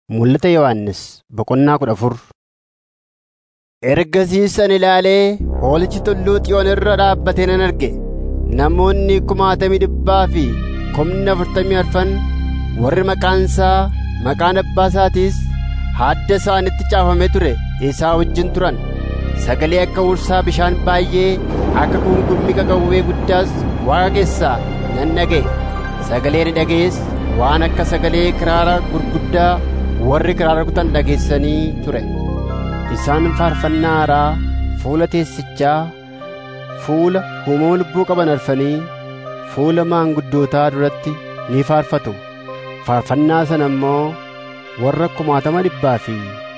Mul'ata Yohannis boqonnaa 14. Ergasiis ani ilaalee Hoolichi tulluu Xiyoon irra dhaabbatee nan arge. Namoonni 60,000 fi 40,000 warri maqaan isaa, maqaan abbaa isaatiis hadda isaanitti caafamee ture isaa wajjin turan. Sagalee akka ursaa bishaan baay'ee, akka guungummii qaqawwee guddaas Waaqa keessaa nan dhaga'e. Sagalee ani dhaga'es waan akka sagalee kiraara gurguddaa warri kiraara rukutan dhageessanii ture. Isaan faarfannaa haaraa fuula teessichaa, fuula uumama lubbuu qaban arfanii, fuula maanguddootaa duratti ni faarfatu. Faarfannaa sana immoo warra 60,000 fi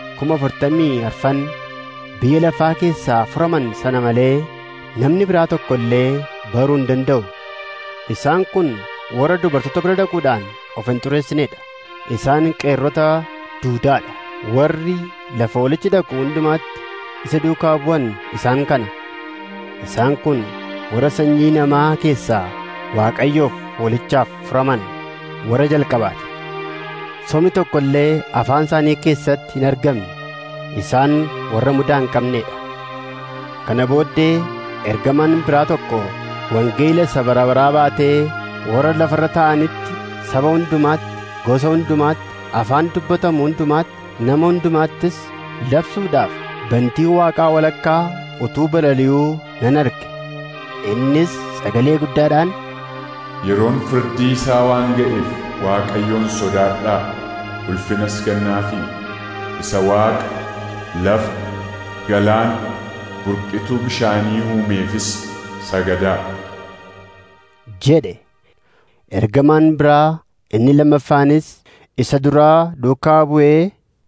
40,000 biyya lafaa keessaa furaman sana malee namni biraa tokko illee baruu hin danda'u. Isaan kun warra dubartoota bira dhaquudhaan of hin xureessineedha. Isaan qeerrota duudaadha. Warri lafa Hoolichi dhaqu hundumaatti isa duukaa bu'an isaan kana. Isaan kun warra sanyii namaa keessaa Waaqayyoof Hoolichaaf furaman warra jalqabaati. Sobni tokko illee afaan isaanii keessatti hin argamne. Isaan warra mudaa hin qabneedha. Kana booddee ergamaan biraa tokko wangeela isa bara baraa baatee warra lafarra taa'anitti, saba hundumaatti, gosa hundumaatti, afaan dubbatamu hundumaatti, nama hundumaattis labsuudhaaf bantii Waaqaa walakkaa utuu balali'uu nan arge. Innis sagalee guddaadhaan, Yeroon firdii isaa waan ga'eef Waaqayyoon sodaadhaa, ulfinas kennaafii. Isa Waaqa lafa, galaana, burqituu bishaanii uumeefis sagadaa jedhe. Ergamaan biraa inni lammaffaanis isa duraa duukaa bu'ee,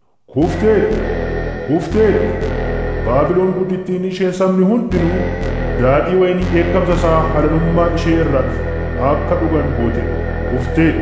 Huufteedha! Baabiloon guddittiin ishee sabni hundinuu daadhii wayinii dheekkamsa isaa halalummaa ishee irraa akka dhugan goote huufteedha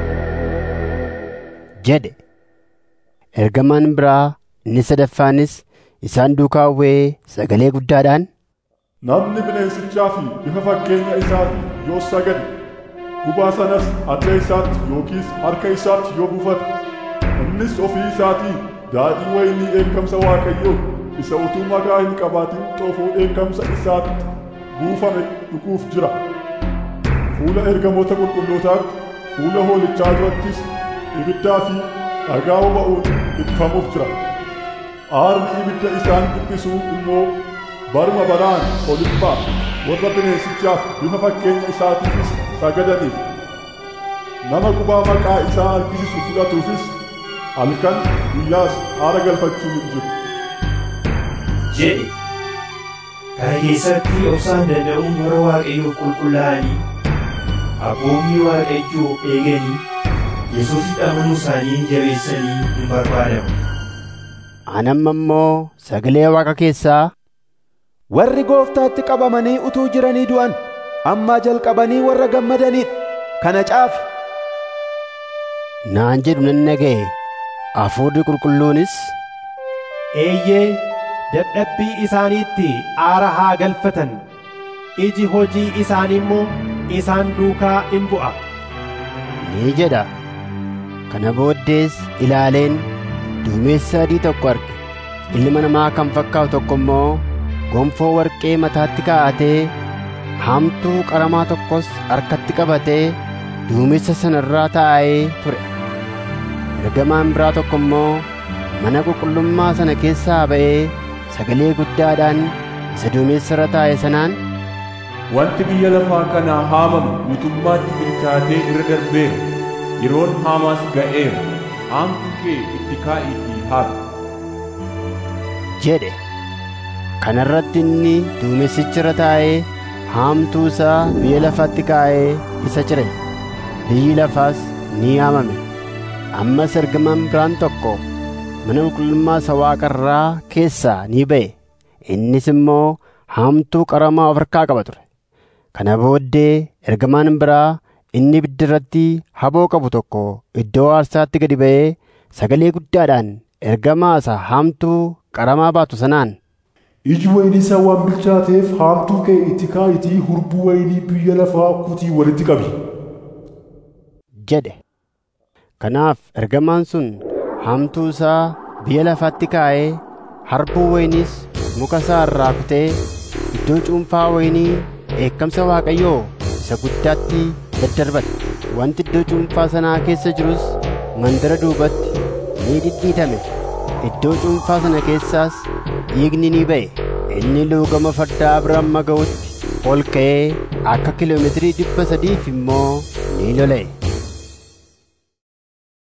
jedhe. Ergamaan biraa inni sadaffaanis isaan duukaa bu'ee sagalee guddaadhaan, Namni bineensichaa fi bifa fakkeenya isaatti yoo sagade, gubaa sanas adda isaatti yookiis harka isaatti yoo buufate, innis ofii isaatii daadhii wayinii dheekkamsa Waaqayyoo isa utuu magaa hin qabaatin xoofoo dheekkamsa isaatti buufame dhuguuf jira. Fuula ergamoota qulqullootaatti, fuula Hoolichaa durattis ibiddaa fi dhagaa boba'uun dhiphamuuf jira. Aarri ibidda isaan dhiphisuu immoo baruma baraan olibbaa warra bineensichaaf bifa fakkeenya isaatiifis sagadaniif, nama gubaa maqaa isaa argisiisu fudhatuufis halkan guyyaas aara galfachuu hin jiru jedhe. Kana keessatti obsaan danda'uun warra Waaqayyoof qulqullaa'anii, abboommii Waaqayyoo eeganii, Yesuusitti amanuu isaanii jabeessanii hin barbaadamu. Anamma immoo sagalee Waaqa keessaa, Warri Gooftaatti qabamanii utuu jiranii du'an ammaa jalqabanii warra gammadaniidha. Kana caafi naan jedhu nan dhaga'e. Hafuurri qulqulluunis, Eeyyee, dadhabbii isaaniitti aara haa galfatan. Iji hojii isaanii immoo isaan duukaa in bu'a ni jedha. Kana booddees ilaaleen duumessa adii tokko arge. Ilma namaa kan fakkaatu tokko immoo gonfoo warqee mataatti kaa'atee, haamtuu qaramaa tokkos harkatti qabatee duumessa sana irraa taa'ee ture. Ergamaan biraa tokko immoo mana qulqullummaa sana keessaa ba'ee sagalee guddaadhaan isa duumessa irra taa'e sanaan, Wanti biyya lafaa kanaa haamamu guutummaatti bilchaatee irra darbeera. Yeroon haamaas ga'eera. Haamtuu kee itti kaa'iitii haabi jedhe. Kana irratti inni duumessicha irra taa'ee haamtuu isaa biyya lafaatti kaa'ee isa cire. Biyyi lafaas ni haamame. Ammas ergamaan biraan tokko mana qulqullummaa isa Waaqa irraa keessaa ni ba'e. Innis immoo haamtuu qaramaa of harkaa qaba ture. Kana booddee ergamaan biraa inni ibidda irratti haboo qabu tokko iddoo aarsaatti gadi ba'ee sagalee guddaadhaan ergamaa isa haamtuu qaramaa baatu sanaan, Iji wayinii isaa waan bilchaateef haamtuu kee itti kaa'itii hurbuu wayinii biyya lafaa kutii walitti qabi jedhe. Kanaaf ergamaan sun hamtuu isaa biyya lafaatti kaa'ee harbuu wayiniis muka isaa irraa kutee iddoo cuunfaa wayinii dheekkamsa Waaqayyoo isa guddaatti daddarbate. Wanti iddoo cuunfaa sanaa keessa jirus mandara duubatti ni dhidhiitame. Iddoo cuunfaa sana keessaas dhiigni ni ba'e. Inni luugama fardaa bira hamma ga'utti ol ka'ee akka kiiloomeetirii 300 immoo ni lola'e.